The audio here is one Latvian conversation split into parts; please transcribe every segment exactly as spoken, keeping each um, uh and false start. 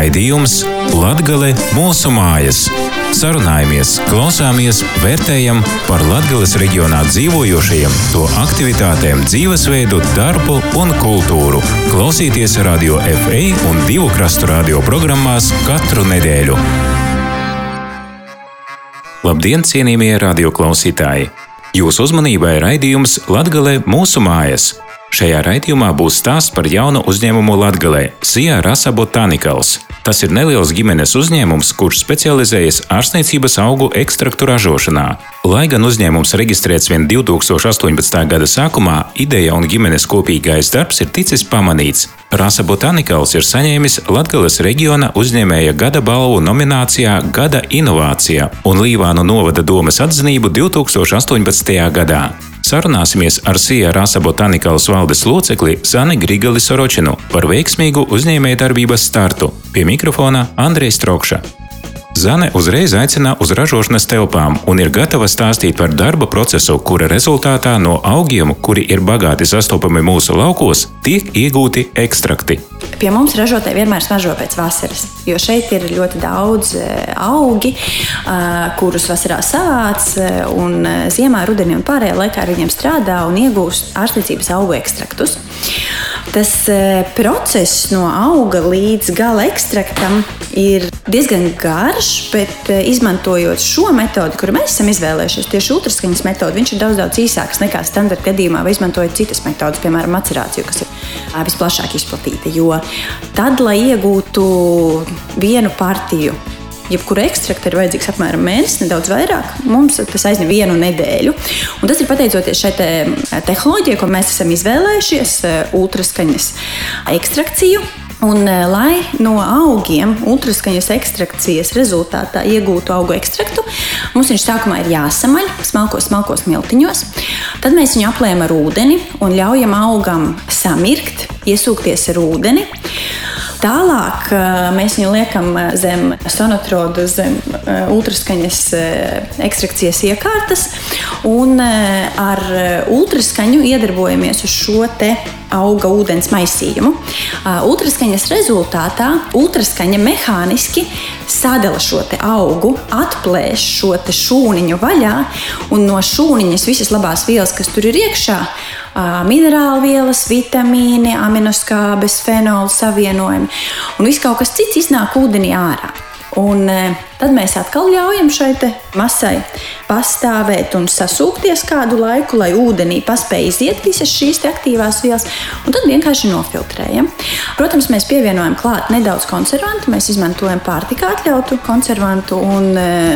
raidījums Latgale mūsu mājas. Sarunājamies, klausāmies, vērtējam par Latgales reģionā dzīvojošajiem, to aktivitātēm, dzīvesveidu, darbu un kultūru. Klausīties Radio F A un Divu krastu radio programmās katru nedēļu. Labdien, cienījamie radioklausītāji! Jūsu uzmanībai raidījums Latgale mūsu mājas. Šajā raidījumā būs stāsts par jaunu uzņēmumu Latgalē – Sija Rasa Botanicals. Tas ir neliels ģimenes uzņēmums, kurš specializējas ārstniecības augu ekstraktu ražošanā. Lai gan uzņēmums reģistrēts vien divi tūkstoši astoņpadsmitā gada sākumā, ideja un ģimenes kopīgais darbs ir ticis pamanīts. Rasa Botanicals ir saņēmis Latgales reģiona uzņēmēja gada balvu nominācijā Gada inovācija un Līvānu novada domes atzinību divi tūkstoši astoņpadsmitajā gadā. Sarunāsimies ar Sija Rasa Botanicals valdes locekli Zani Grigali Soročinu par veiksmīgu uzņēmējdarbības startu. Pie mikrofona Andrejs Trokša. Zane uzreiz aicina uz ražošanas telpām un ir gatava stāstīt par darba procesu, kura rezultātā no augiem, kuri ir bagāti sastopami mūsu laukos, tiek iegūti ekstrakti. Pie mums ražotāji vienmēr smaržo pēc vasaras, jo šeit ir ļoti daudz augi, kurus vasarā savāc, un ziemā, rudenī un pārējā laikā ar viņiem strādā un iegūst ārstniecības augu ekstraktus. Tas process no auga līdz gala ekstraktam ir diezgan garš, bet izmantojot šo metodi, kuru mēs esam izvēlējušies, tieši ultraskaņas metodi, viņš ir daudz, daudz īsāks nekā standarta gadījumā, vai izmantojot citas metodas, piemēram, macerāciju, kas ir visplašāk izplatīta. Jo tad, lai iegūtu vienu partiju, jebkura ekstrakta ir vajadzīgs apmēram mēnesis, nedaudz vairāk, mums tas aizņem vienu nedēļu. Un tas ir pateicoties šai te tehnoloģijai, ko mēs esam izvēlējušies, ultraskaņas ekstrakciju. Un, lai no augiem ultraskaņas ekstrakcijas rezultātā iegūtu augu ekstraktu, mums viņš sākumā ir jāsamaļ smalkos, smalkos miltiņos. Tad mēs viņu aplējam ar ūdeni un ļaujam augam samirkt, iesūkties ar ūdeni. Tālāk mēs viņu liekam zem sonotrodu, zem ultraskaņas ekstrakcijas iekārtas un ar ultraskaņu iedarbojamies uz šo te auga ūdens maisījumu. Ultraskaņas rezultātā ultraskaņa mehāniski sadala šo te augu, atplēš šo te šūniņu vaļā un no šūniņas visas labās vielas, kas tur ir iekšā, minerālvielas, vitamīni, aminoskābes, fenolu savienojumi un viss kaut kas cits iznāk ūdenī ārā. Un tad mēs atkal ļaujam šai te masai pastāvēt un sasūkties kādu laiku, lai ūdenī paspēj iziet visas šīs te aktīvās vielas, un tad vienkārši nofiltrējam. Protams, mēs pievienojam klāt nedaudz konservantu, mēs izmantojam pārtikā atļautu konservantu un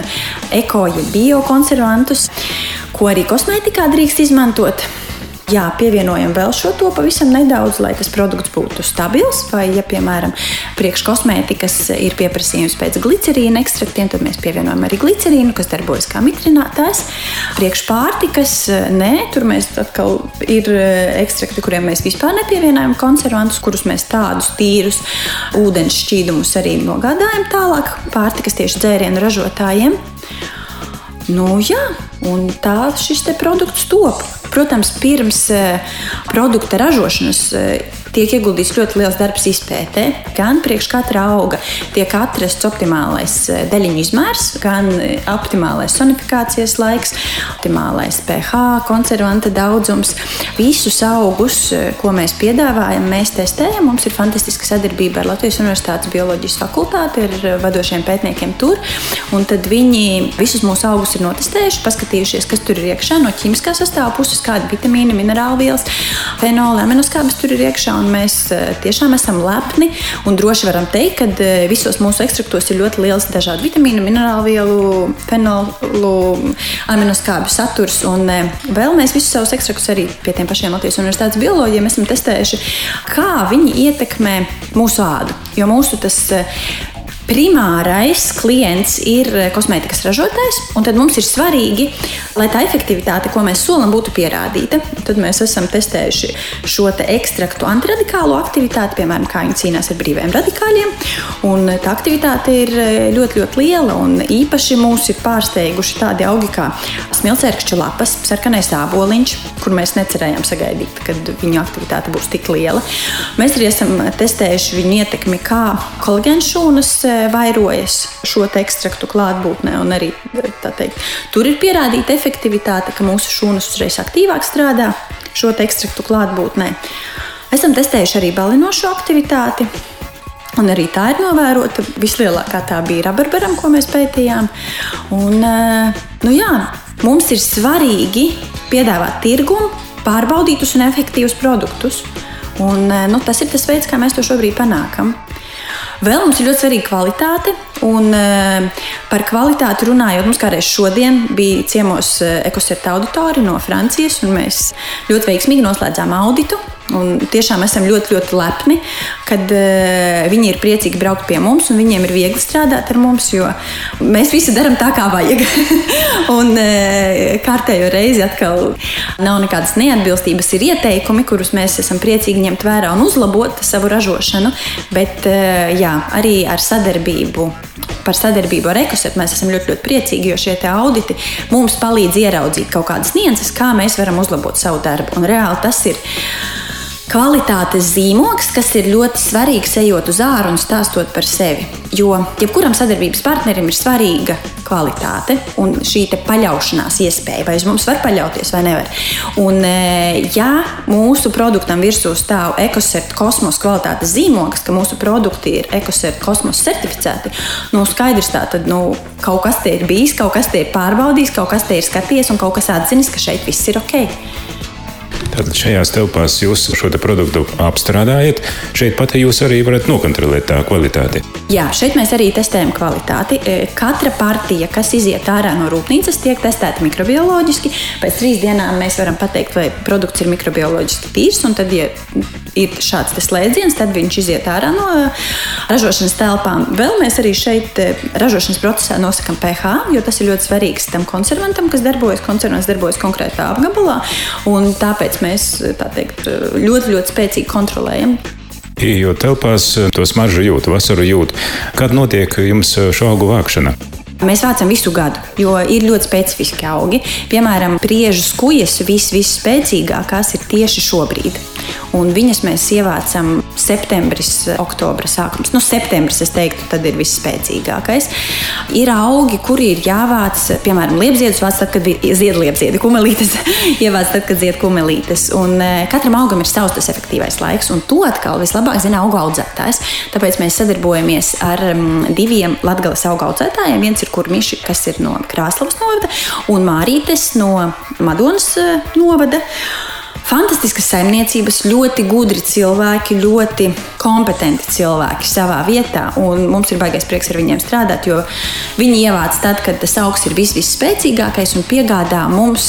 eko ja bio konservantus, ko arī kosmētikā drīkst izmantot. Jā, pievienojam vēl šo to pavisam nedaudz, lai tas produkts būtu stabils, vai, ja, piemēram, priekš kosmētikas ir pieprasījums pēc glicerīna ekstraktiem, tad mēs pievienojam arī glicerīnu, kas darbojas kā mitrinātājs. Priekš pārtikas, nē, tur mēs atkal ir ekstrakti, kuriem mēs vispār nepievienojam konservantus, kurus mēs tādus tīrus ūdens šķīdumus arī nogādājam tālāk pārtikas tieši dzērienu ražotājiem. Nu, jā, un tā šis te produkts top. Protams, pirms produkta ražošanas tiek ieguldīts ļoti liels darbs izpētē. Gan priekš katra auga tiek atrasts optimālais deļiņu izmērs, gan optimālais sonifikācijas laiks, optimālais pH, konservanta daudzums. Visus augus, ko mēs piedāvājam, mēs testējam. Mums ir fantastiska sadarbība ar Latvijas Universitātes bioloģijas fakultāti, ar vadošiem pētniekiem tur. Un tad viņi visus mūsu augus ir notestējuši, paskatījušies, kas tur ir iekšā no ķīmiskā sastāva puses, kādi vitamīni, minerālvielas, fenoli, aminoskābes tur ir iekšā. Un mēs tiešām esam lepni un droši varam teikt, ka visos mūsu ekstraktos ir ļoti liels dažādu vitamīnu, minerālvielu, fenolu, aminoskābju saturs. Un vēl mēs visus savus ekstraktus arī pie tiem pašiem Latvijas Universitātes bioloģiem esam testējuši, kā viņi ietekmē mūsu ādu. Jo mūsu tas primārais klients ir kosmētikas ražotājs, un tad mums ir svarīgi, lai tā efektivitāte, ko mēs solam, būtu pierādīta. Tad mēs esam testējuši šo te ekstraktu antiradikālo aktivitāti, piemēram, kā viņi cīnās ar brīviem radikāļiem, un tā aktivitāte ir ļoti, ļoti liela, un īpaši mūs ir pārsteiguši tādi augi kā smilcērkšķa lapas, sarkanais āboliņš, kur mēs necerējām sagaidīt, kad viņu aktivitāte būs tik liela. Mēs arī esam testējuši viņu ietekmi, kā kolagēna šūnas vairojas šo te ekstraktu klātbūtnē, un arī tā teikt, tur ir pierādīta efektivitāte, ka mūsu šūnas uzreiz aktīvāk strādā šo te ekstraktu klātbūtnē. Esam testējuši arī balinošo aktivitāti, un arī tā ir novērota. Vislielākā tā bija rabarbaram, ko mēs pētījām. Un, nu jā, mums ir svarīgi piedāvāt tirgumu pārbaudītus un efektīvus produktus. Un, nu, tas ir tas veids, kā mēs to šobrīd panākam. Vēl mums ir ļoti svarīga kvalitāte, un par kvalitāti runājot, mums kādreiz šodien bija ciemos Ecocerta auditori no Francijas, un mēs ļoti veiksmīgi noslēdzām auditu. Un tiešām esam ļoti, ļoti lepni, kad uh, viņi ir priecīgi braukt pie mums, un viņiem ir viegli strādāt ar mums, jo mēs visi darām tā, kā vajag. un uh, kārtējo reizi atkal nav nekādas neatbilstības, ir ieteikumi, kurus mēs esam priecīgi ņemt vērā un uzlabot savu ražošanu, bet uh, jā, arī ar sadarbību. Par sadarbību ar Ecocerta mēs esam ļoti, ļoti priecīgi, jo šie te auditi mums palīdz ieraudzīt kaut kādas nianses, kā mēs varam uzlabot savu darbu. Un reāli tas ir kvalitātes zīmogs, kas ir ļoti svarīgs ejot uz āru un stāstot par sevi. Jo jebkuram sadarbības partnerim ir svarīga kvalitāte un šī te paļaušanās iespēja, vai uz mums var paļauties vai nevar. Un ja mūsu produktam virsū stāv Ecocerta kosmos kvalitātes zīmogs, ka mūsu produkti ir Ecocerta kosmos certificēti, nu skaidrs tā, tad nu, kaut kas te ir bijis, kaut kas te ir pārbaudījis, kaut kas te ir skatījies un kaut kas atzinis, ka šeit viss ir ok. Tātad šajās telpās jūs šo te produktu apstrādājat. Šeit pat jūs arī varat nokontrolēt tā kvalitāti. Jā, šeit mēs arī testējam kvalitāti. Katra partija, kas iziet ārā no rūpnīcas, tiek testēta mikrobioloģiski. Pēc trīs dienām mēs varam pateikt, vai produkts ir mikrobioloģiski tīrs, un tad, ja ir šāds te slēdziens, tad viņš iziet ārā no ražošanas telpām. Vēl mēs arī šeit ražošanas procesā nosakam pH, jo tas ir ļoti svarīgs tam konservantam, kas darbojas. Konservants darbojas konkrētā apgabalā, un tāpēc mēs tā teikt, ļoti, ļoti spēcīgi kontrolējam. Jo telpās to smaržu jūt, vasaru jūt. Kad notiek jums šo augu vākšana? Mēs vācam visu gadu, jo ir ļoti specifiski augi. Piemēram, priežu skujas vis, visspēcīgākās ir tieši šobrīd. Un viņas mēs ievācam septembris, oktobra sākums. Nu, septembris, es teiktu, tad ir visspēcīgākais. Ir augi, kuri ir jāvāc, piemēram, liepziedus vāc tad, kad zied liepziedi, kumelītes, ievāc tad, kad zied kumelītes. Un katram augam ir savs tas efektīvais laiks, un to atkal vislabāk zina augu audzētājs. Tāpēc mēs sadarbojamies ar diviem Latgales augu audzētājiem. Viens ir Kurmiši, kas ir no Krāslavas novada, un Mārītes no Madonas novada. Fantastiskas saimniecības, ļoti gudri cilvēki, ļoti kompetenti cilvēki savā vietā, un mums ir baigais prieks ar viņiem strādāt, jo viņi ievāc tad, kad tas augs ir vis, visspēcīgākais un piegādā mums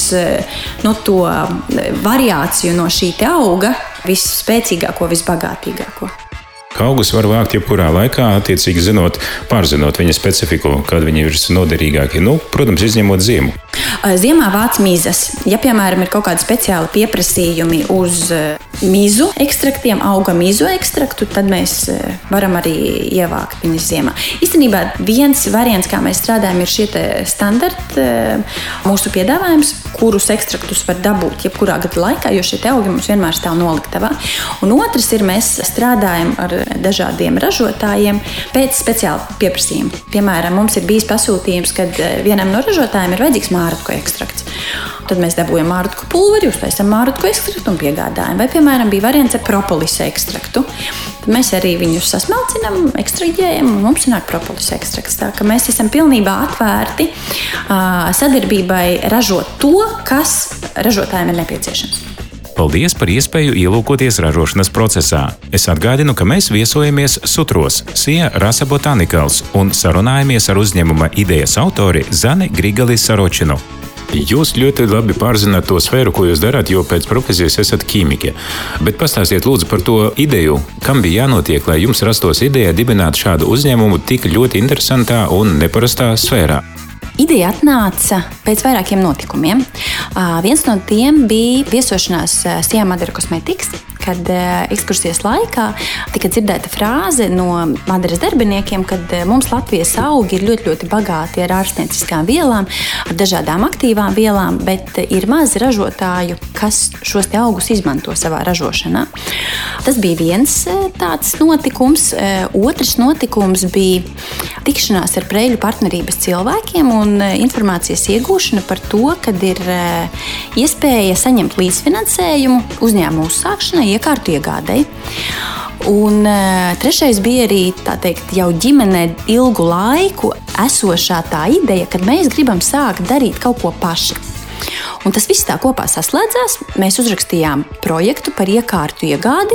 no to variāciju no šī te auga visspēcīgāko, visbagātīgāko. Augus var vākt jebkurā laikā, attiecīgi zinot, pārzinot viņa specifiku, kad viņi ir noderīgāki. Nu, protams, izņemot ziemu. Ziemā vāc mizas. Ja, piemēram, ir kaut kādi speciāli pieprasījumi uz mizu ekstraktiem, auga mizu ekstraktu, tad mēs varam arī ievākt viņas ziemā. Īstenībā viens variants, kā mēs strādājam, ir šie standarti mūsu piedāvājums, kurus ekstraktus var dabūt jebkurā gada laikā, jo šie augi mums vienmēr stāv noliktavā. Un otrs ir, mēs strādājam ar dažādiem ražotājiem pēc speciāla pieprasījuma. Piemēram, mums ir bijis pasūtījums, kad vienam no ražotājiem ir vajadzīgs mārutku ekstrakts. Tad mēs dabūjam mārutku pulveri, uztaisam mārutku ekstraktu un piegādājam. Vai, piemēram, bija variants ar propolisa ekstraktu. Tad mēs arī viņus sasmalcinām, ekstraģējam, un mums nāk propolisa ekstrakts. Tā ka mēs esam pilnībā atvērti sadarbībai ražot to, kas ražotājiem ir nepieciešams. Paldies par iespēju ielūkoties ražošanas procesā. Es atgādinu, ka mēs viesojamies Sutros, Sija Rasa Botanicals un sarunājamies ar uzņēmuma idejas autori Zani Grigali Saročinu. Jūs ļoti labi pārzināt to sfēru, ko jūs darāt, jo pēc profesijas esat ķīmiķe. Bet pastāstiet lūdzu par to ideju, kam bija jānotiek, lai jums rastos ideja dibināt šādu uzņēmumu tik ļoti interesantā un neparastā sfērā. Ideja atnāca pēc vairākiem notikumiem. Uh, viens no tiem bija viesošanās Sijā Madara Cosmetics, kad uh, ekskursijas laikā tika dzirdēta frāze no Madaras darbiniekiem, kad uh, mums Latvijas augi ir ļoti, ļoti bagāti ar ārstnieciskām vielām, ar dažādām aktīvām vielām, bet ir maz ražotāju, kas šos te augus izmanto savā ražošanā. Tas bija viens uh, tāds notikums. Uh, otrs notikums bija tikšanās ar Preļu partnerības cilvēkiem un informācijas iegūšana par to, kad ir iespēja saņemt līdzfinansējumu uzņēmumu uzsākšanai, iekārtu iegādei. Un trešais bija arī, tā teikt, jau ģimenē ilgu laiku esošā tā ideja, kad mēs gribam sākt darīt kaut ko paši. Un tas viss tā kopā saslēdzās. Mēs uzrakstījām projektu par iekārtu iegādi,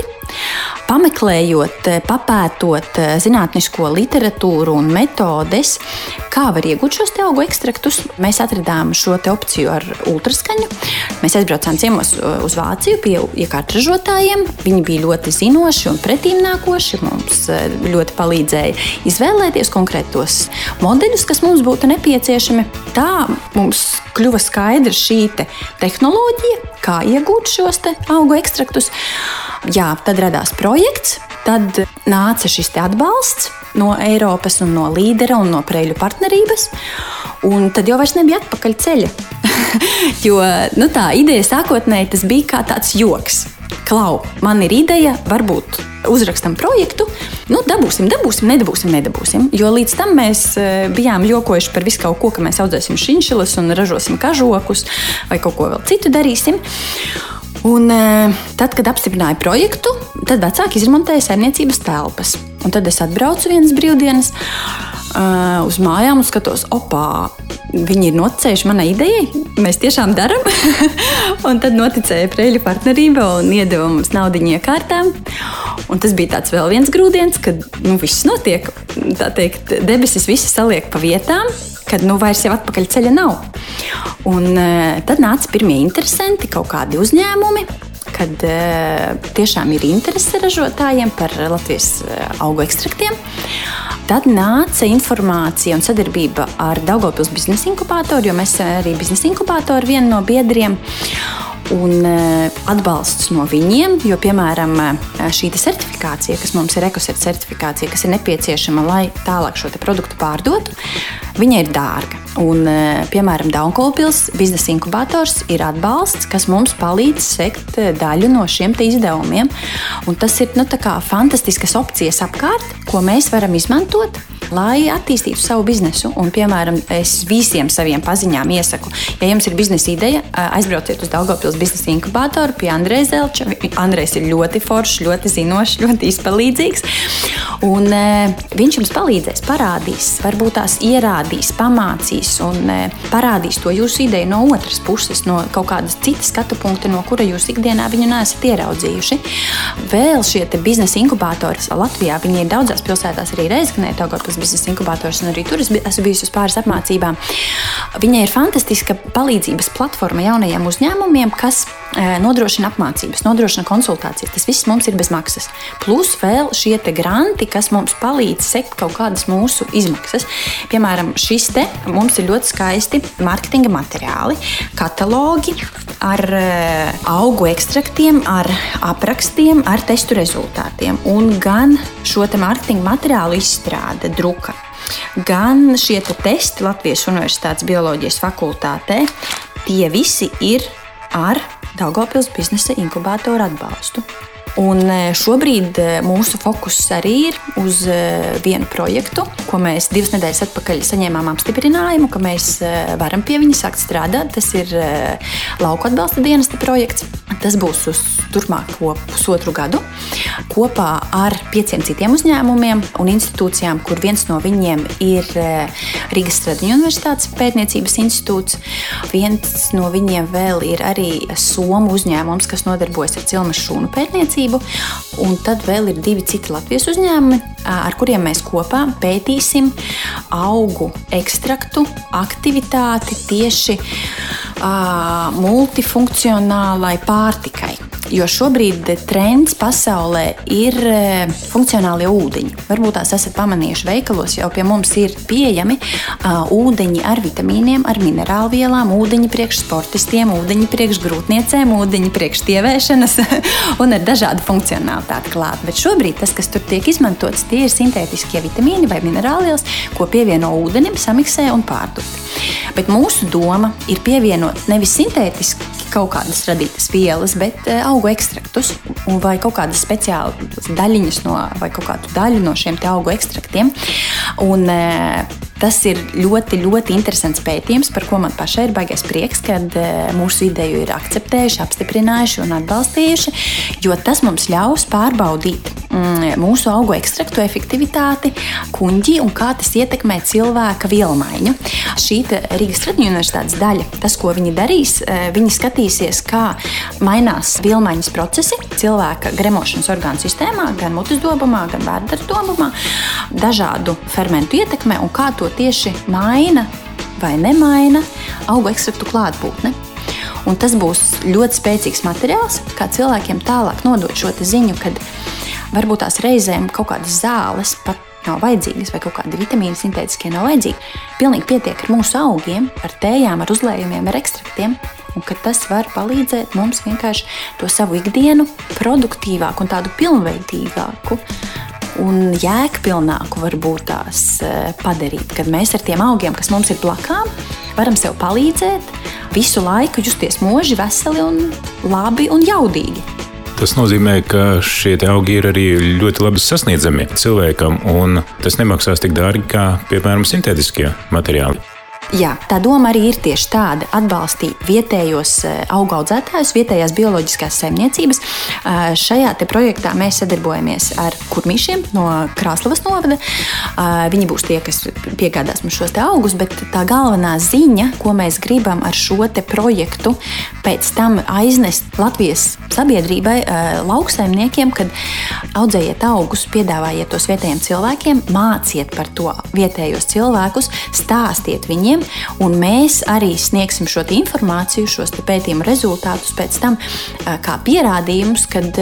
pameklējot, papētot zinātnisko literatūru un metodes, kā var iegūt šos te augu ekstraktus. Mēs atradām šo te opciju ar ultraskaņu. Mēs aizbraucām ciemos uz Vāciju pie iekārtu ražotājiem. Viņi bija ļoti zinoši un pretīmnākoši. Mums ļoti palīdzēja izvēlēties konkrētos modeļus, kas mums būtu nepieciešami. Tā mums kļuva skaidra šī te tehnoloģija, kā iegūt šos te augu ekstraktus. Jā, tad radās projekts, tad nāca šis te atbalsts no Eiropas un no līdera un no Preļu partnerības. Un tad jau vairs nebija atpakaļ ceļa. Jo nu tā ideja sākotnēji tas bija kā tāds joks. Klau, man ir ideja, varbūt uzrakstam projektu, nu dabūsim, dabūsim, nedabūsim, nedabūsim. Jo līdz tam mēs bijām jokojuši par visu kaut ko, ka mēs audzēsim šinšilas un ražosim kažokus vai kaut ko vēl citu darīsim. Un tad, kad apstiprināja projektu, tad vecāki izremontēja saimniecības telpas. Un tad es atbraucu vienas brīvdienas uh, uz mājām un skatos, opā, viņi ir noticējuši manai idejai, mēs tiešām daram. Un tad noticēja Preļu partnerība un iedeva mums naudiņu iekārtām. Un tas bija tāds vēl viens grūdienis, kad nu, viss notiek, tā teikt, debesis visi saliek pa vietām, kad nu vairs jau atpakaļ ceļa nav. Un uh, tad nāca pirmie interesanti, kaut kādi uzņēmumi, kad uh, tiešām ir interese ražotājiem par Latvijas uh, augu ekstraktiem. Tad nāca informācija un sadarbība ar Daugavpils biznesa inkubātoru, jo mēs arī biznesa inkubātoru vienu no biedriem. Un atbalsts no viņiem, jo, piemēram, šī certifikācija, kas mums ir ekosert certifikācija, kas ir nepieciešama, lai tālāk šo te produktu pārdotu, viņa ir dārga. Un, piemēram, Daugavpils biznesa inkubators ir atbalsts, kas mums palīdz sekt daļu no šiem te izdevumiem. Un tas ir nu, tā kā fantastiskas opcijas apkārt, ko mēs varam izmantot, lai attīstītu savu biznesu. Un, piemēram, es visiem saviem paziņām iesaku, ja jums ir biznesa ideja, aizbrauciet uz Daugavpils biznesa inkubātoru pie Andreja Zelča. Andrejs ir ļoti foršs, ļoti zinošs, ļoti izpalīdzīgs. Un e, viņš jums palīdzēs, parādīs, varbūt tās ierādīs, pamācīs un e, parādīs to jūsu ideju no otras puses, no kaut kādas citas skatu punkta, no kura jūs ikdienā viņu neesat ieraudzījuši. Vēl šie te biznesa inkubātori Latvijā, viņi ir daudzās pilsētās, arī Reizeknē, Daugavpils biznesa inkubators, un arī tur es esmu bijusi uz pāris apmācībām. Viņai ir fantastiska palīdzības platforma jaunajiem uzņēmumiem, kas e, nodrošina apmācības, nodrošina konsultācijas. Tas viss mums ir bez maksas. Plus vēl šie te granti, kas mums palīdz sekt kaut kādas mūsu izmaksas. Piemēram, šis te mums ir ļoti skaisti marketinga materiāli, katalogi ar e, augu ekstraktiem, ar aprakstiem, ar testu rezultātiem. Un gan šo te marketinga materiālu izstrāde, druka, gan šie te testi Latvijas Universitātes bioloģijas fakultātē, tie visi ir ar Daugavpils biznesa inkubātoru atbalstu. Un šobrīd mūsu fokus arī ir uz vienu projektu, ko mēs divas nedēļas atpakaļ saņēmām apstiprinājumu, ka mēs varam pie viņa sākt strādāt. Tas ir lauku atbalsta dienesta projekts. Tas būs uz turpmāko pusotru gadu kopā ar pieciem citiem uzņēmumiem un institūcijām, kur viens no viņiem ir Rīgas Stradiņu Universitātes pētniecības institūts. Viens no viņiem vēl ir arī Somu uzņēmums, kas nodarbojas ar cilmes šūnu pētniecību. Un tad vēl ir divi citi Latvijas uzņēmumi, ar kuriem mēs kopā pētīsim augu ekstraktu aktivitāti tieši multifunkcionālai pārtikai. Jo šobrīd trends pasaulē ir funkcionālie ūdeņi. Varbūt tās esat pamanījuši veikalos, jau pie mums ir pieejami uh, ūdeņi ar vitamīniem, ar minerālvielām, ūdeņi priekš sportistiem, ūdeņi priekš grūtniecēm, ūdeņi priekš tievēšanas un ar dažādu funkcionalitāti klāt. Bet šobrīd tas, kas tur tiek izmantots, tie ir sintētiskie vitamīni vai minerālvielas, ko pievieno ūdenim, samiksē un pārdod. Bet mūsu doma ir pievienot nevis sintētiski kaut kādas radītas vielas, bet augu ekstraktus vai kaut kādas speciālas daļiņas no, vai kaut kādu daļu no šiem te augu ekstraktiem. Un tas ir ļoti, ļoti interesants pētījums, par ko man pašai ir baigais prieks, kad mūsu ideju ir akceptējuši, apstiprinājuši un atbalstījuši, jo tas mums ļaus pārbaudīt mūsu augu ekstraktu efektivitāti, kuņģi un kā tas ietekmē cilvēka vielmaiņu. Šī Rīgas Tradiņu universitātes daļa, tas, ko viņi darīs, viņi skatīsies, kā mainās vielmaiņas procesi cilvēka gremošanas orgānu sistēmā, gan mutes dobumā, gan vēdera dobumā, dažādu fermentu ietekmē un kā to tieši maina vai nemaina augu ekstraktu klātbūtne. Un tas būs ļoti spēcīgs materiāls, kā cilvēkiem tālāk nodot šo ziņu, kad varbūt tās reizēm kaut kādas zāles pat nav vajadzīgas vai kaut kādi vitamīni sintētiskie nav vajadzīgi. Pilnīgi pietiek ar mūsu augiem, ar tējām, ar uzlējumiem, ar ekstraktiem. Un ka tas var palīdzēt mums vienkārši to savu ikdienu produktīvāku un tādu pilnveidīgāku un jēgpilnāku varbūt tās padarīt. Kad mēs ar tiem augiem, kas mums ir blakām, varam sev palīdzēt visu laiku justies moži, veseli un labi un jaudīgi. Tas nozīmē, ka šie augi ir arī ļoti labi sasniedzami cilvēkam, un tas nemaksās tik dārgi kā, piemēram, sintētiskie materiāli. Jā, tā doma arī ir tieši tāda – atbalstīt vietējos augu audzētājus, vietējās bioloģiskās saimniecības. Šajā te projektā mēs sadarbojamies ar kurmīšiem no Krāslavas novada. Viņi būs tie, kas piegādās mums šos te augus, bet tā galvenā ziņa, ko mēs gribam ar šo te projektu pēc tam aiznest Latvijas sabiedrībai, lauksaimniekiem, kad audzējiet augus, piedāvājiet tos vietējiem cilvēkiem, māciet par to vietējos cilvēkus, stāstiet viņiem, un mēs arī sniegsim šo informāciju, šos pētījumu rezultātus pēc tam kā pierādījumus, kad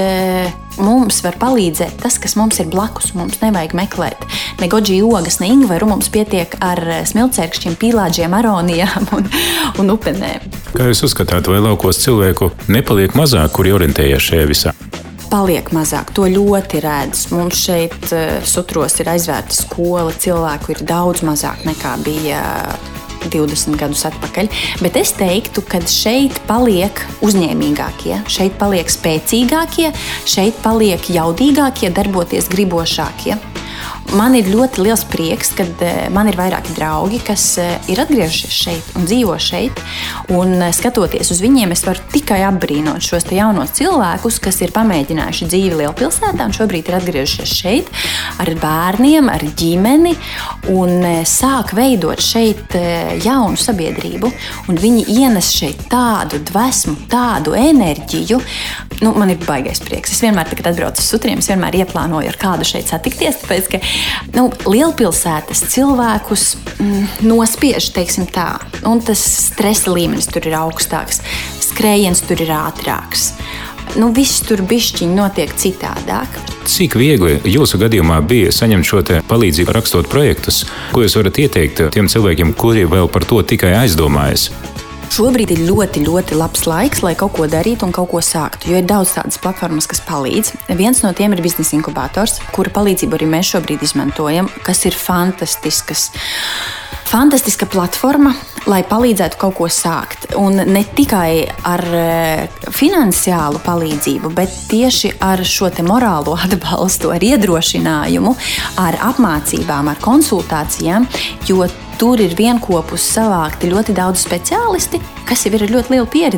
mums var palīdzēt tas, kas mums ir blakus. Mums nevajag meklēt ne goji ogas, ne ingveru, mums pietiek ar smilcērkšķiem, pīlāģiem, aronijām un, un upenēm. Kā jūs uzskatāt, vai laukos cilvēku nepaliek mazāk, kuri orientējas šajā visā? Paliek mazāk, to ļoti redz. Mums šeit Sutros ir aizvērta skola, cilvēku ir daudz mazāk nekā bija divdesmit gadus atpakaļ, bet es teiktu, ka šeit paliek uzņēmīgākie, šeit paliek spēcīgākie, šeit paliek jaudīgākie, darboties gribošākie. Man ir ļoti liels prieks, kad man ir vairāki draugi, kas ir atgriežušies šeit un dzīvo šeit. Un skatoties uz viņiem, es varu tikai apbrīnot šos te jaunos cilvēkus, kas ir pamēģinājuši dzīvi lielpilsētā un šobrīd ir atgriežušies šeit ar bērniem, ar ģimeni un sāk veidot šeit jaunu sabiedrību. Un viņi ienes šeit tādu dvesmu, tādu enerģiju. Nu, man ir baigais prieks. Es vienmēr, kad atbraucu uz Sutriem, es vienmēr ieplānoju ar kādu šeit satikties, tāpēc, ka nu, lielpilsētas cilvēkus mm, nospiež, teiksim tā, un tas stresa līmenis tur ir augstāks, skrējiens tur ir ātrāks. Nu, viss tur bišķiņi notiek citādāk. Cik viegli jūsu gadījumā bija saņemt šo te palīdzību rakstot projektus? Ko jūs varat ieteikt tiem cilvēkiem, kuri vēl par to tikai aizdomājas? Šobrīd ir ļoti, ļoti labs laiks, lai kaut ko darītu un kaut ko sāktu, jo ir daudz tādas platformas, kas palīdz. Viens no tiem ir biznesa inkubators, kura palīdzību arī mēs šobrīd izmantojam, kas ir fantastiskas. Fantastiska platforma, lai palīdzētu kaut ko sākt. Un ne tikai ar finansiālu palīdzību, bet tieši ar šo te morālo atbalstu, ar iedrošinājumu, ar apmācībām, ar konsultācijām, jo tur ir vienkopus savākti ļoti daudz speciālisti, kas jau ir ļoti liela pieredze.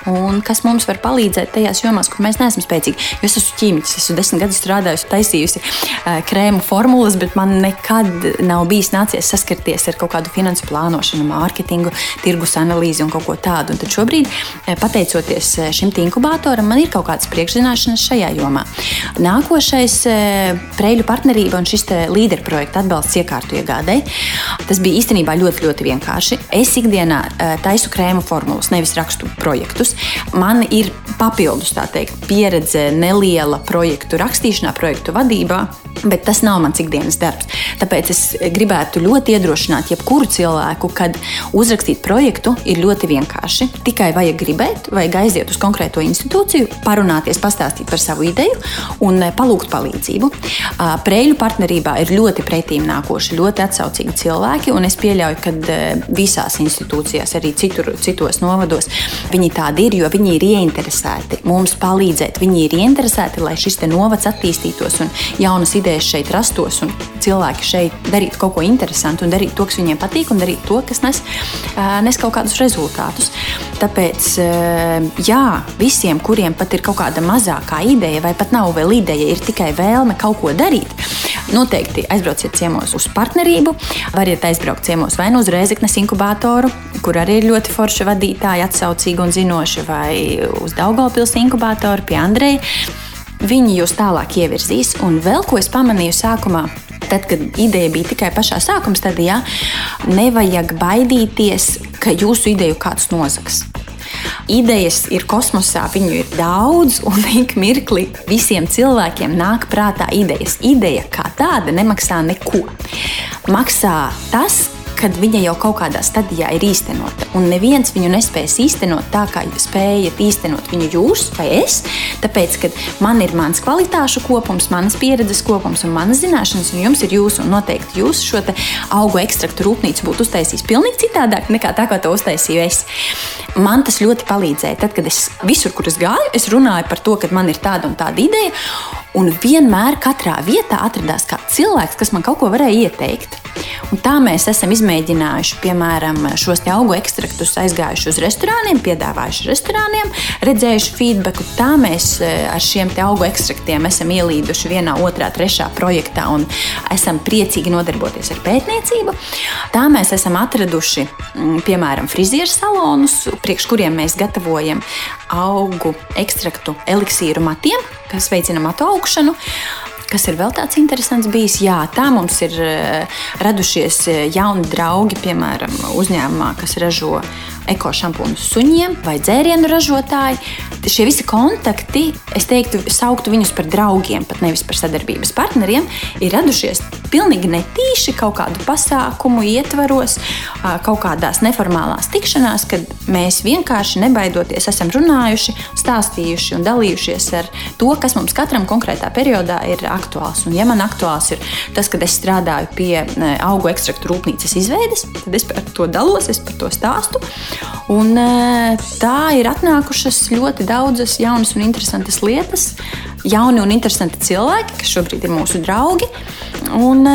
un kas mums var palīdzēt tajās jomās, kur mēs neesam spēcīgi. Jo es esmu ķīmiķis, esmu desmit gadus strādājusi, taisījusi uh, krēmu formulas, bet man nekad nav bijis nācies saskarties ar kaut kādu finansu plānošanu, mārketingu, tirgus analīzi un kaut ko tādu. Un tad šobrīd, pateicoties šim inkubatoram, man ir kaut kādas priekšzināšanas šajā jomā. Nākošais Preļu partnerība un šis līderu projekta atbalsts iekārtu iegādei. Tas bija īstenībā ļoti, ļoti vienkārši. Es ikdienā taisu krēmu formulas, nevis rakstu projektus. Man ir papildus, tā teikt, pieredze neliela projektu rakstīšanā, projektu vadībā, bet tas nav mans ikdienas darbs. Tāpēc es gribētu ļoti iedrošināt jebkuru cilvēku, kad uzrakstīt projektu ir ļoti vienkārši. Tikai vajag gribēt, vajag aiziet uz konkrēto institūciju, parunāties, pastāstīt par savu ideju un palūgt palīdzību. Preļu partnerībā ir ļoti pretīm nākoši, ļoti atsaucīgi cilvēki, un es pieļauju, ka visās institūcijās, arī citur, citos novados, viņi tādi ir, jo viņi ir ieinteresēti mums palīdzēt. Viņi ir ieinteresēti, lai šis te novads attīstītos un jaunas idejas šeit rastos, un cilvēki šeit darītu kaut ko interesantu un darītu to, kas viņiem patīk, un darītu to, kas nes, nes kaut kādus rezultātus. Tāpēc, jā, visiem, kuriem pat ir kaut kāda mazākā ideja, vai pat nav vēl ideja, ir tikai vēlme kaut ko darīt, noteikti aizbrauciet ciemos uz partnerību, variet aizbraukt ciemos vai nu uz Rēzeknes inkubatoru, kur arī ir ļoti forši vadītāji, atsaucīgi un zinoši, vai uz Daugavpils inkubatoru pie Andreja. Viņi jūs tālāk ievirzīs, un vēl ko es pamanīju sākumā, tad, kad ideja bija tikai pašā sākuma stadijā, nevajag baidīties, ka jūsu ideju kāds nozags. Idejas ir kosmosā, viņu ir daudz, un ik mirkli visiem cilvēkiem nāk prātā idejas. Ideja kā tāda nemaksā neko. Maksā tas, kad viņa jau kaut kādā stadijā ir īstenota, un neviens viņu nespēs īstenot tā, kā spējat īstenot viņu jūs vai es, tāpēc, ka man ir mans kvalitāšu kopums, manas pieredzes kopums un manas zināšanas, un jums ir jūsu, un noteikti jūs šo te augu ekstraktu rūpnīcu būtu uztaisījis pilnīgi citādāk nekā tā, kā to uztaisīju es. Man tas ļoti palīdzēja. Tad, kad es visur, kur es gāju, es runāju par to, ka man ir tāda un tāda ideja, un vienmēr katrā vietā atradās kāds cilvēks, kas man kaut ko varēja ieteikt. Un tā mēs esam izmēģinājuši, piemēram, šos te augu ekstraktus aizgājuši uz restorāniem, piedāvājuši restorāniem, redzējuši feedbacku. Tā mēs ar šiem te augu ekstraktiem esam ielīduši vienā, otrā, trešā projektā un esam priecīgi nodarboties ar pētniecību. Tā mēs esam atraduši, piemēram, frizieru salonus, priekš kuriem mēs gatavojam augu ekstraktu eliksīru matiem, kas veicina matu augšanu. Kas ir vēl tāds interesants bijis? Jā, tā mums ir radušies jauni draugi, piemēram, uzņēmumā, kas ražo ekošampūnus suņiem vai dzērienu ražotāji. Šie visi kontakti, es teiktu, sauktu viņus par draugiem, pat nevis par sadarbības partneriem, ir radušies pilnīgi netīši kaut kādu pasākumu ietvaros, kaut kādās neformālās tikšanās, kad mēs vienkārši nebaidoties esam runājuši, stāstījuši un dalījušies ar to, kas mums katram konkrētā periodā ir aktuāls. Un ja man aktuāls ir tas, kad es strādāju pie augu ekstraktu rūpnīcas izveides, tad es par to dalos, es par to stāstu. Un tā ir atnākušas ļoti daudzas jaunas un interesantas lietas, jauni un interesanti cilvēki, kas šobrīd ir mūsu draugi. Un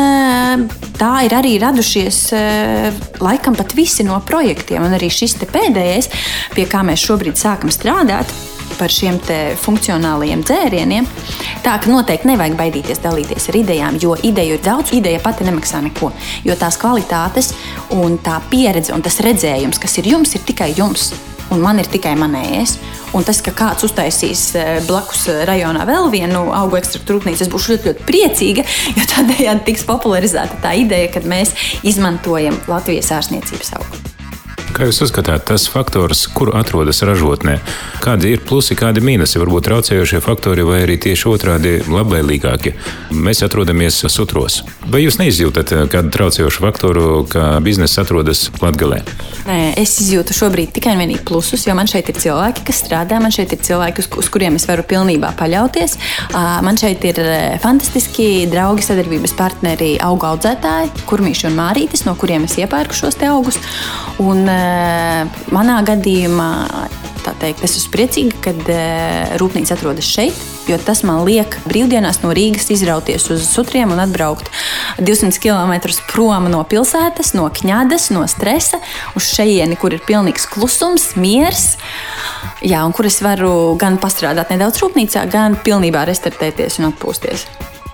tā ir arī radušies laikam pat visi no projektiem, un arī šis te pēdējais, pie kā mēs šobrīd sākam strādāt, par šiem te funkcionālajiem dzērieniem. Tā, ka noteikti nevajag baidīties dalīties ar idejām, jo ideju ir daudz, ideja pati nemaksā neko. Jo tās kvalitātes un tā pieredze un tas redzējums, kas ir jums, ir tikai jums. Un man ir tikai manējais. Un tas, ka kāds uztaisīs blakus rajonā vēl vienu augu ekstraktu rūpnīcu, es būšu ļoti, ļoti priecīga, jo tādējādi tiks popularizēta tā ideja, kad mēs izmantojam Latvijas ārsniecības augu. Kā jūs uzskatāt, tas faktors, kur atrodas ražotnē? Kādi ir plusi, kādi mīnusi, varbūt traucējošie faktori vai arī tieši otrādi labvēlīgākie? Mēs atrodamies sutros. Vai jūs neizjūtat kādu traucējošu faktoru, kā bizness atrodas Latgalē? Nē, es izjūtu šobrīd tikai un vienīgi plusus, jo man šeit ir cilvēki, kas strādā, man šeit ir cilvēki, uz kuriem es varu pilnībā paļauties. Man šeit ir fantastiski draugi, sadarbības partneri, augu audzētāji, Kurmīši un Mārītis, no kuriem es iepērku šos te augus. Un manā gadījumā, tā teikt, es esmu priecīga, kad rūpnīca atrodas šeit, jo tas man liek brīvdienās no Rīgas izrauties uz sutriem un atbraukt divsimt kilometrus prom no pilsētas, no kņadas, no stresa, uz šejieni, kur ir pilnīgs klusums, miers, jā, un kur es varu gan pastrādāt nedaudz rūpnīcā, gan pilnībā restartēties un atpūsties.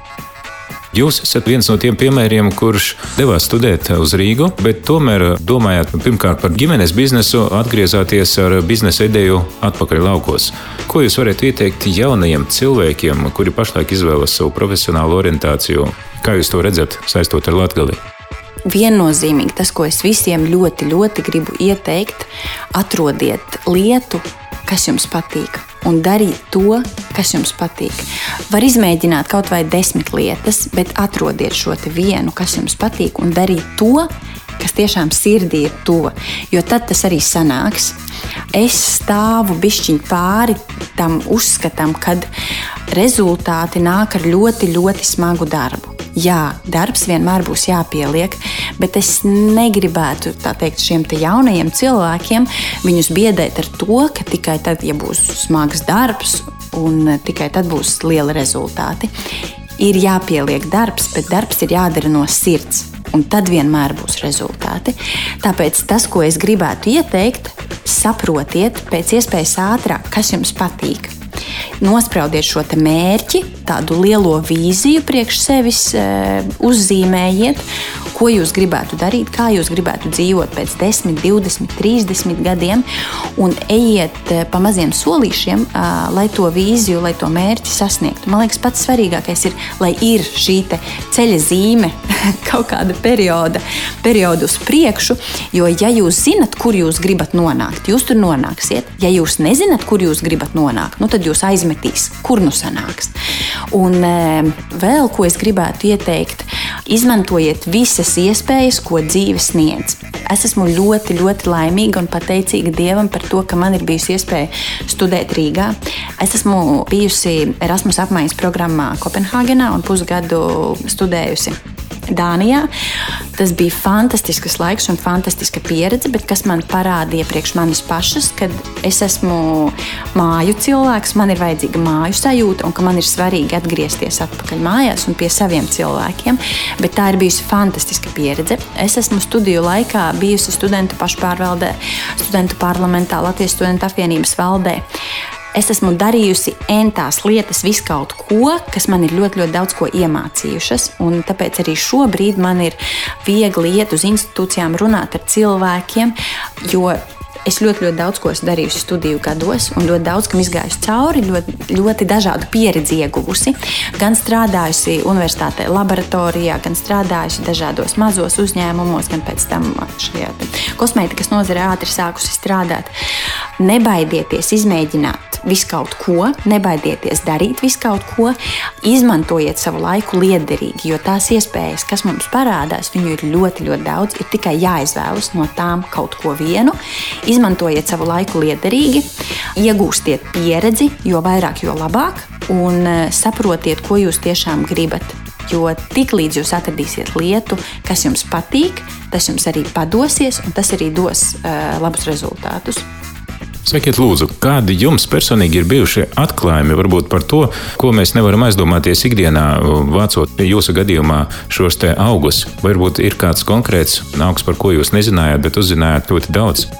Jūs esat viens no tiem piemēriem, kurš devās studēt uz Rīgu, bet tomēr domājāt pirmkārt par ģimenes biznesu, atgriezāties ar biznesa ideju atpakaļ laukos. Ko jūs varētu ieteikt jaunajiem cilvēkiem, kuri pašlaik izvēlas savu profesionālu orientāciju? Kā jūs to redzat, saistot ar Latgali? Viennozīmīgi tas, ko es visiem ļoti, ļoti gribu ieteikt, atrodiet lietu, kas jums patīk, un darīt to, kas jums patīk. Var izmēģināt kaut vai desmit lietas, bet atrodiet šo te vienu, kas jums patīk, un darīt to, kas tiešām sirdī ir tuva, jo tad tas arī sanāks. Es stāvu bišķiņ pāri tam uzskatam, kad rezultāti nāk ar ļoti, ļoti smagu darbu. Jā, darbs vienmēr būs jāpieliek, bet es negribētu, tā teikt, šiem te jaunajiem cilvēkiem viņus biedēt ar to, ka tikai tad, ja būs smags darbs un tikai tad būs lieli rezultāti. Ir jāpieliek darbs, bet darbs ir jādara no sirds, un tad vienmēr būs rezultāti. Tāpēc tas, ko es gribētu ieteikt, saprotiet pēc iespējas ātrāk, kas jums patīk. Nospraudiet šo te mērķi, tādu lielo vīziju priekš sevis, uzzīmējiet, ko jūs gribētu darīt, kā jūs gribētu dzīvot pēc desmit, divdesmit, trīsdesmit gadiem, un ejiet pa maziem solīšiem, lai to vīziju, lai to mērķi sasniegtu. Man liekas, pats svarīgākais ir, lai ir šī te ceļa zīme kaut kāda perioda, perioda uz priekšu, jo ja jūs zinat, kur jūs gribat nonākt, jūs tur nonāksiet. Ja jūs nezinat, kur jūs gribat nonākt, nu tad jūs aizmetīs, kur nu sanāks. Un e, vēl, ko es gribētu ieteikt, izmantojiet visas iespējas, ko dzīve sniedz. Es esmu ļoti, ļoti laimīga un pateicīga Dievam par to, ka man ir bijusi iespēja studēt Rīgā. Es esmu bijusi Erasmus apmaiņas programmā Kopenhāgenā un pusgadu studējusi Dānijā. Tas bija fantastisks laiks un fantastiska pieredze, bet kas man parādīja priekš manis pašas, kad es esmu māju cilvēks, man ir vajadzīga māju sajūta un ka man ir svarīgi atgriezties atpakaļ mājās un pie saviem cilvēkiem, bet tā ir bijusi fantastiska pieredze. Es esmu studiju laikā bijusi studentu pašpārvaldē, studentu parlamentā, Latvijas studentu apvienības valdē. Es esmu darījusi entās lietas, viskaut ko, kas man ir ļoti, ļoti daudz ko iemācījušas, un tāpēc arī šobrīd man ir viegli iet uz institūcijām, runāt ar cilvēkiem, jo es ļoti, ļoti daudz ko esmu darījusi studiju gados, un ļoti daudz, kam izgājusi cauri, ļoti, ļoti dažādu pieredzi ieguvusi. Gan strādājusi universitātē laboratorijā, gan strādājusi dažādos mazos uzņēmumos, gan pēc tam šajā kosmētikas nozarē ātri sākusi strādāt. Nebaidieties izmēģināt viskaut ko, nebaidieties darīt viskaut ko, izmantojiet savu laiku liederīgi, jo tās iespējas, kas mums parādās, viņu ir ļoti, ļoti daudz, ir tikai jāizvēlas no tām kaut ko vienu. Izmantojiet savu laiku liederīgi, iegūstiet pieredzi, jo vairāk, jo labāk, un saprotiet, ko jūs tiešām gribat. Jo tik līdz jūs atradīsiet lietu, kas jums patīk, tas jums arī padosies, un tas arī dos uh, labus rezultātus. Sakiet, lūdzu, kādi jums personīgi ir bijuši atklājumi varbūt par to, ko mēs nevaram aizdomāties ikdienā, vācot jūsu gadījumā šos te augus? Varbūt ir kāds konkrēts augs, par ko jūs nezinājāt, bet uzzinājāt ļoti daudz?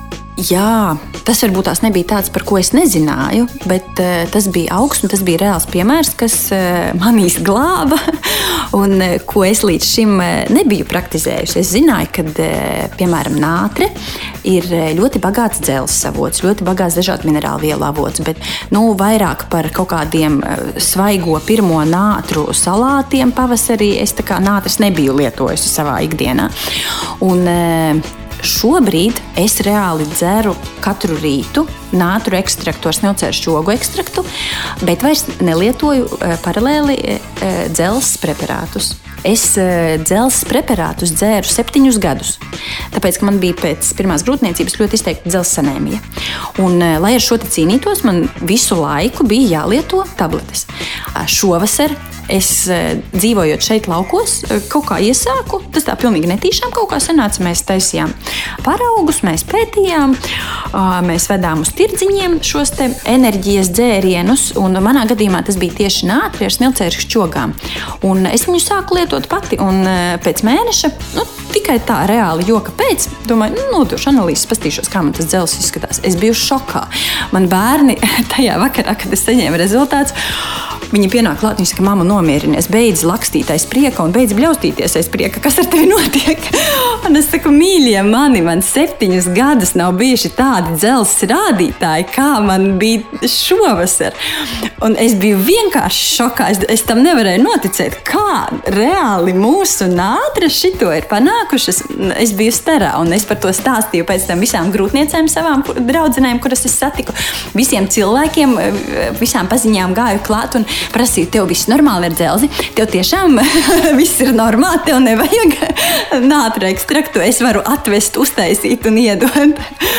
Jā, tas varbūt tās nebija tāds, par ko es nezināju, bet uh, tas bija augsts un tas bija reāls piemērs, kas uh, manī glāba un uh, ko es līdz šim uh, nebiju praktizējusi. Es zināju, ka, uh, piemēram, nātre ir ļoti bagāts dzelzs avots, ļoti bagāts dažādu minerālu vielu avots, bet nu, vairāk par kaut kādiem uh, svaigo pirmo nātru salātiem pavasarī es tā kā nātras nebiju lietojusi savā ikdienā. Un, uh, Šobrīd es reāli dzeru katru rītu nātru ekstraktu, ar smelcēšu žogu ekstraktu, bet vairs nelietoju paralēli dzelzs preparātus. Es dzelzs preparātus dzēru septiņus gadus, tāpēc, ka man bija pēc pirmās grūtniecības ļoti izteikta dzelzs anēmija. Un, lai ar šo te cīnītos, man visu laiku bija jālieto tabletes. Šovasar es dzīvojot šeit laukos, kaut kā iesāku, tas tā pilnīgi netīšām kaut kā sanāca. Mēs taisījām paraugus, mēs pētījām, mēs vedām uz tirdziņiem šos te enerģijas dzērienus, un manā gadījumā tas bija tieši nātri ar smilcēru šķogām. Un es viņu sāku lietot pati, un pēc mēneša, nu, tikai tā reāli joka pēc, domāju, nu, nodošu analīzes, pastīšos, kā man tas dzels izskatās. Es biju šokā. Man bērni tajā vakarā, kad es saņēmu rezultātus, viņi pienāk klāt, viņi saka, mamma, nomierinies, beidz lakstīt aiz prieka un beidz bļaustīties aiz prieka. Kas ar tevi notiek? Un es saku, mīļie mani, man septiņus gadus nav bijuši tādi dzelzs rādītāji, kā man bija šovasar. Un es biju vienkārši šokā. Es, es tam nevarēju noticēt, kā reāli mūsu nātras šito ir panākušas. Es biju sterā, un es par to stāstīju pēc tam visām grūtniecēm, savām draudzenēm, kuras es satiku. Visiem cilvēkiem, visām paziņām gāju klāt un prasīju, tev viss normāli ar dzelzi, tev tiešām viss ir normāli, tev nevajag nātra ekstraktu, es varu atvest, uztaisīt un iedot.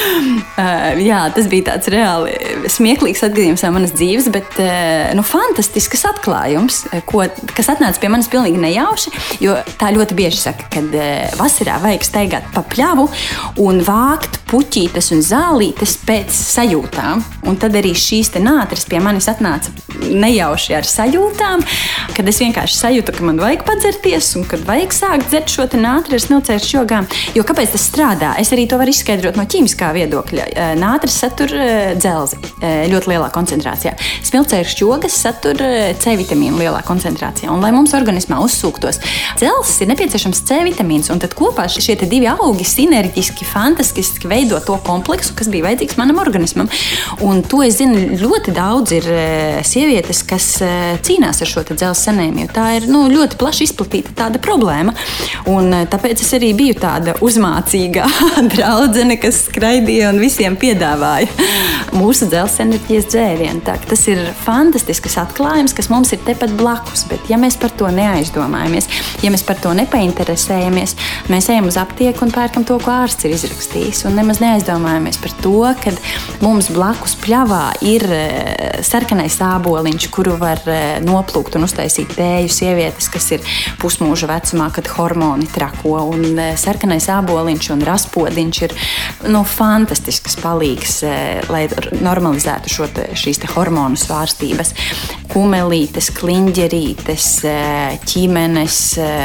Uh, jā, tas bija tāds reāli smieklīgs atgadījums no manas dzīves, bet uh, nu, fantastisks atklājums, ko, kas atnāca pie manis pilnīgi nejauši, jo tā ļoti bieži saka, kad uh, vasarā vajag staigāt pa pļavu un vākt puķītes un zālītes pēc sajūtām, un tad arī šīs te nātras pie manis atnāca nejauši ar sajūtām, kad es vienkārši sajūtu, ka man vajag padzerties un kad vajag sākt dzert šo te nātri ar smilcēru šķogām. Jo kāpēc tas strādā? Es arī to varu izskaidrot no ķīmiskā viedokļa. Nātris satur dzelzi ļoti lielā koncentrācijā. Smilcēru šķogas satur C vitamīnu lielā koncentrācijā. Un lai mums organismā uzsūktos dzelzs, ir nepieciešams C vitamīns. Un tad kopā šie te divi augi sinerģiski, fantastiski veido to kompleksu, kas bija vajadzīgs manam organismam. Un to es zinu, ļoti daudz ir sievietes, kas cīnās ar šo dzelzs senējumu, jo tā ir nu, ļoti plaši izplatīta tāda problēma. Un tāpēc es arī biju tāda uzmācīgā draudzene, kas skraidīja un visiem piedāvāja mūsu dzelzs enerģijas dzērienu. Tā, tas ir fantastisks atklājums, kas mums ir tepat blakus, bet ja mēs par to neaizdomājamies, ja mēs par to nepainteresējamies, mēs ejam uz aptieku un pērkam to, ko ārsts ir izrakstījis, un nemaz neaizdomājamies par to, ka mums blakus pļavā ir sarkanais āboliņš, kuru var noplūkt un uztaisīt tēju sievietes, kas ir pusmūža vecumā, kad hormoni trako, un sarkanais āboliņš un raspodiņš ir nu, fantastisks palīgs, lai normalizētu šo te, šīs te hormonu svārstības. Kumelītes, kliņģerītes, ķimenes,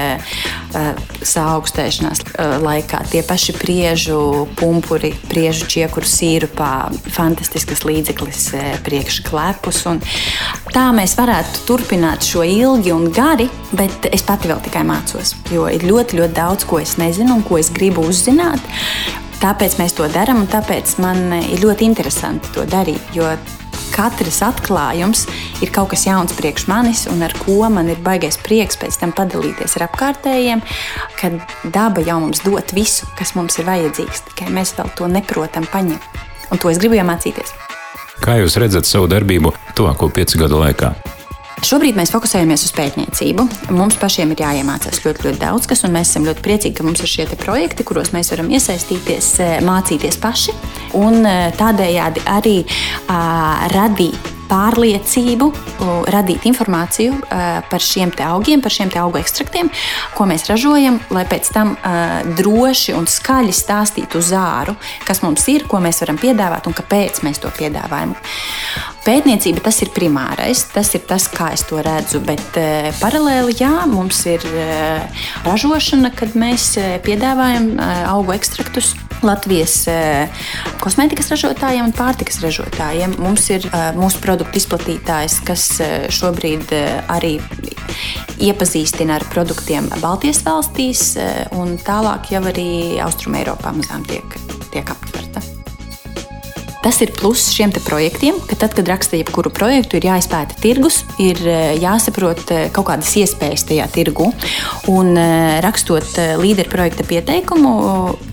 saaugstēšanās laikā, tie paši priežu pumpuri, priežu čiekuru sīrupā, fantastiskas līdzeklis priekš klepus. Un tā mēs varētu turpināt šo ilgi un gari, bet es pati vēl tikai mācos, jo ir ļoti, ļoti daudz, ko es nezinu un ko es gribu uzzināt. Tāpēc mēs to darām, un tāpēc man ir ļoti interesanti to darīt, jo katrs atklājums ir kaut kas jauns priekš manis, un ar ko man ir baigais prieks pēc tam padalīties ar apkārtējiem, kad daba jau mums dot visu, kas mums ir vajadzīgs, tikai mēs vēl to neprotam paņemt. Un to es gribu mācīties. Kā jūs redzat savu darbību tuvāko piecu gadu laikā? Šobrīd mēs fokusējamies uz pētniecību. Mums pašiem ir jāiemācās ļoti, ļoti daudz kas, un mēs esam ļoti priecīgi, ka mums ir šie te projekti, kuros mēs varam iesaistīties, mācīties paši un tādējādi arī uh, radīt pārliecību, radīt informāciju par šiem te augiem, par šiem te augu ekstraktiem, ko mēs ražojam, lai pēc tam uh, droši un skaļi stāstītu uz āru, kas mums ir, ko mēs varam piedāvāt un kāpēc mēs to piedāvājam. Pētniecība tas ir primārais, tas ir tas, kā es to redzu, bet uh, paralēli, jā, mums ir uh, ražošana, kad mēs uh, piedāvājam uh, augu ekstraktus Latvijas uh, kosmētikas ražotājiem un pārtikas ražotājiem. Mums ir uh, mūsu produktu izplatītājs, kas uh, šobrīd uh, arī iepazīstina ar produktiem Baltijas valstīs, uh, un tālāk jau arī Austrum Eiropā mazām tiek, tiek aptverta. Tas ir pluss šiem te projektiem, ka tad, kad raksta jebkuru projektu, ir jāizpēta tirgus, ir jāsaprot kaut kādas iespējas tajā tirgu. Un rakstot līderu projekta pieteikumu,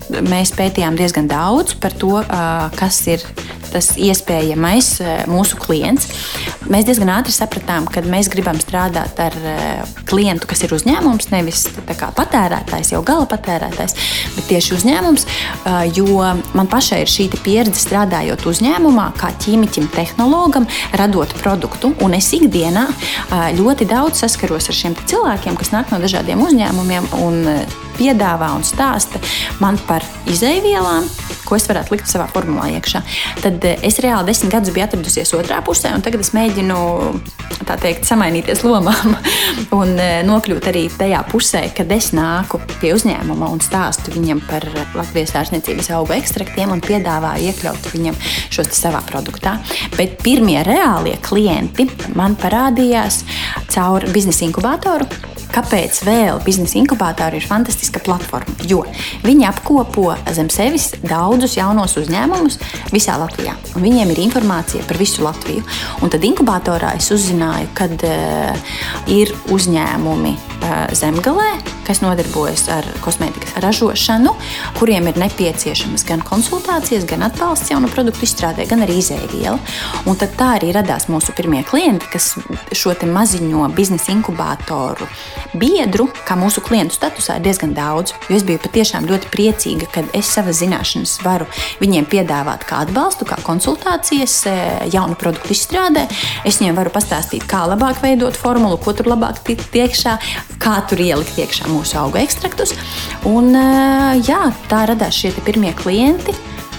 mēs pētījām diezgan daudz par to, kas ir tas iespējamais mūsu klients. Mēs diezgan ātri sapratām, ka mēs gribam strādāt ar klientu, kas ir uzņēmums, nevis tā kā patērētājs, jau gala patērētājs, bet tieši uzņēmums, jo man pašai ir šī pieredze strādājot uzņēmumā, kā ķīmiķim, tehnologam, radot produktu, un es ikdienā ļoti daudz saskaros ar šiem cilvēkiem, kas nāk no dažādiem uzņēmumiem un piedāvā un stāsta man par izejvielām, ko es varētu likt savā formulā iekšā. Tad es reāli desmit gadus biju atradusies otrā pusē, un tagad es mēģinu, tā teikt, samainīties lomām un nokļūt arī tajā pusē, kad es nāku pie uzņēmuma un stāstu viņam par Latvijas dārzniecības augu ekstraktiem un piedāvāju iekļaut viņam šos savā produktā. Bet pirmie reālie klienti man parādījās caur biznesa inkubātoru. Kāpēc vēl biznesa inkubātori ir fantastiska platforma? Jo viņi apkopo zem sevis daudzus jaunos uzņēmumus visā Latvijā. Un viņiem ir informācija par visu Latviju. Un tad inkubātorā es uzzināju, kad uh, ir uzņēmumi uh, Zemgalē, kas nodarbojas ar kosmētikas ražošanu, kuriem ir nepieciešamas gan konsultācijas, gan atbalsts jaunu produktu izstrādē, gan arī izejviela. Un tad tā arī radās mūsu pirmie klienti, kas šo te maziņo biznesa inkubātoru biedru, kā mūsu klientu statusā, ir diezgan daudz. Jo es biju patiešām ļoti priecīga, kad es savas zināšanas varu viņiem piedāvāt kā atbalstu, kā konsultācijas, jaunu produktu izstrādē. Es viņiem varu pastāstīt, kā labāk veidot formulu, ko tur labāk tikt iekšā, kā tur ielikt iekšā mūsu augu ekstraktus. Un jā, tā radās šie pirmie klienti.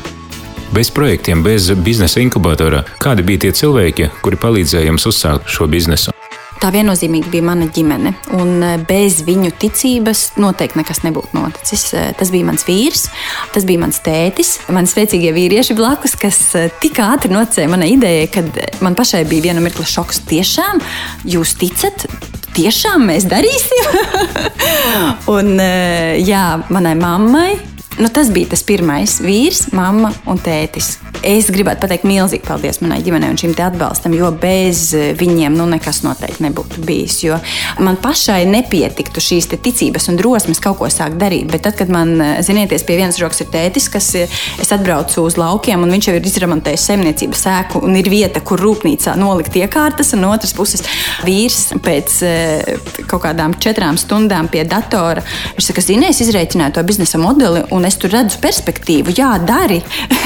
Bez projektiem, bez biznesa inkubatora, kādi bija tie cilvēki, kuri palīdzēja jums uzsākt šo biznesu? Tā viennozīmīgi bija mana ģimene, un bez viņu ticības noteikti nekas nebūtu noticis. Tas bija mans vīrs, tas bija mans tētis, mani spēcīgie vīrieši blakus, kas tik ātri nocēja manai idejai, kad man pašai bija viena mirkla šoks. Tiešām jūs ticat? Tiešām mēs darīsim? Un jā, manai mammai, nu tas bija tas pirmais - vīrs, mamma un tētis. Es gribētu pateikt milzīgi paldies manai ģimenei un šim te atbalstam, jo bez viņiem nu, nekas noteikti nebūtu bijis. Jo man pašai nepietiktu šīs te ticības un drosmes kaut ko sākt darīt. Bet tad, kad man, zinieties, pie vienas rokas ir tētis, kas es atbraucu uz laukiem un viņš jau ir izremontējis saimniecības ēku un ir vieta, kur rūpnīcā nolikt iekārtas, un no otras puses vīrs pēc kaut kādām četrām stundām pie datora. Viņš saka, zini, es izrēķināju to biznesa modeli un es tur redzu perspektīvu. Jā, dari!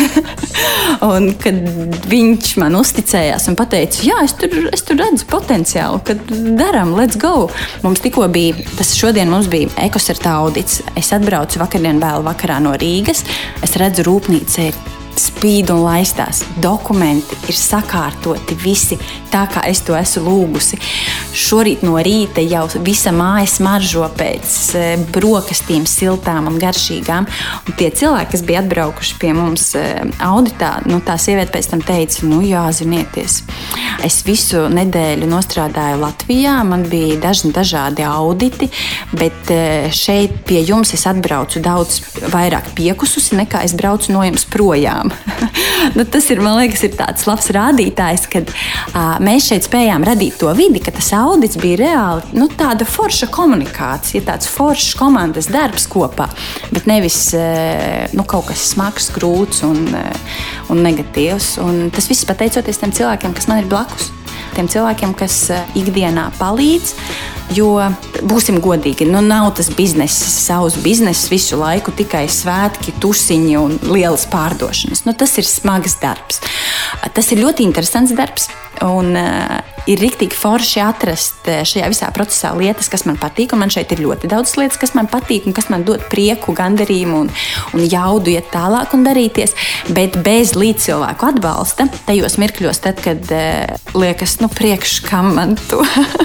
Un kad viņš man uzticējās un pateica, jā, es tur, es tur redzu potenciālu, kad daram, let's go. Mums tikko bija, tas šodien mums bija ekoserta audits. Es atbraucu vakardien vēl vakarā no Rīgas. Es redzu, rūpnīca ir spīd un laistās. Dokumenti ir sakārtoti visi tā, kā es to esmu lūgusi. Šorīt no rīta jau visa māja smaržo pēc brokastīm siltām un garšīgām. Un tie cilvēki, kas bija atbraukuši pie mums auditā, nu, tā sieviete pēc tam teica, nu jā, zinieties, es visu nedēļu nostrādāju Latvijā, man bija dažni dažādi auditi, bet šeit pie jums es atbraucu daudz vairāk piekususi, nekā es braucu no jums projām. Nu, tas ir, man liekas, ir tāds labs rādītājs, kad uh, mēs šeit spējām radīt to vidi, ka tas audits bija reāli nu, tāda forša komunikācija, tāds foršs komandas darbs kopā, bet nevis uh, nu, kaut kas smags, grūts un, uh, un negatīvs. Un tas viss pateicoties tiem cilvēkiem, kas man ir blakus. Tiem cilvēkiem, kas ikdienā palīdz, jo būsim godīgi, nu nav tas bizness, savs bizness visu laiku tikai svētki, tusiņi un lielas pārdošanas. Nu, tas ir smags darbs. Tas ir ļoti interesants darbs un uh, ir riktīgi forši atrast šajā visā procesā lietas, kas man patīk, un man šeit ir ļoti daudz lietas, kas man patīk un kas man dod prieku, gandarījumu un, un jaudu iet tālāk un darīties, bet bez līdzcilvēku atbalsta, tajos mirkļos, tad, kad uh, liekas, nu priekš, kam man to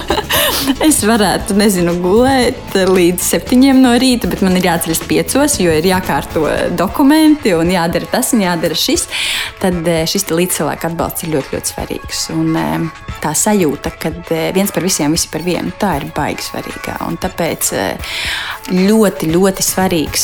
es varētu, nezinu, gulēt līdz septiņiem no rīta, bet man ir jāceļas piecos, jo ir jākārto dokumenti un jādara tas un jādara šis, tad šis līdzcilvēku atbalsts ir ļoti, ļoti svarīgs. Un tā sajūta, kad viens par visiem, visi par vienu, tā ir baigi svarīgā. Un tāpēc ļoti, ļoti svarīgs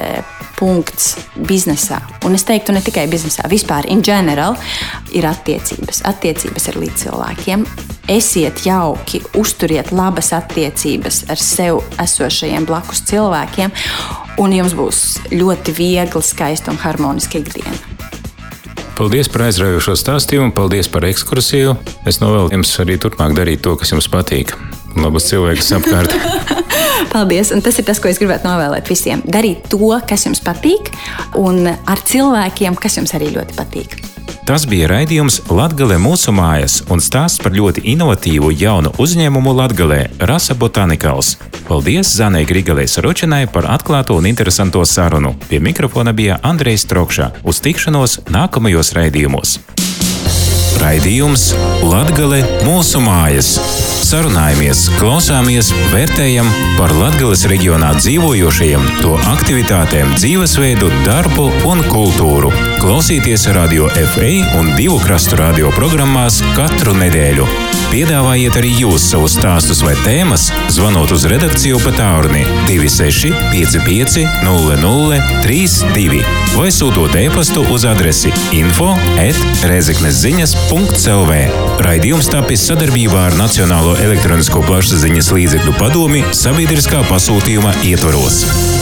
punkts biznesā. Un es teiktu, ne tikai biznesā, vispār in general ir attiecības. Attiecības ar līdzcilvēkiem. Esiet jauki, uzturiet veidojiet labas attiecības ar sev esošajiem blakus cilvēkiem, un jums būs ļoti viegli, skaista un harmoniska ikdiena. Paldies par aizraujošo stāstījumu, paldies par ekskursiju. Es novēlu jums arī turpmāk darīt to, kas jums patīk. Labas cilvēkus apkārt. Paldies, un tas ir tas, ko es gribētu novēlēt visiem. Darīt to, kas jums patīk, un ar cilvēkiem, kas jums arī ļoti patīk. Tas bija raidījums Latgale mūsu mājas un stāsts par ļoti inovatīvu jaunu uzņēmumu Latgalē Rasa Botanicals. Paldies Zanai Grigalei Saročinai par atklāto un interesanto sarunu. Pie mikrofona bija Andrejs Trokša. Uz tikšanos nākamajos raidījumos. Raidījums Latgale mūsu mājas. Sarunājamies, klausāmies, vērtējam par Latgales reģionā dzīvojošajiem, to aktivitātēm, dzīvesveidu, darbu un kultūru. Klausīties Radio F A un Divu krastu radio programmās katru nedēļu. Piedāvājiet arī jūs savus stāstus vai tēmas, zvanot uz redakciju pa tālruni divi seši pieci pieci nulle nulle trīs divi vai sūtot e-pastu uz adresi info at rezeknesziņas punkts l v. Raidījums tapis sadarbībā ar Nacionālo elektronisko plašsaziņas līdzekļu padomi sabiedriskā pasūtījuma ietvaros.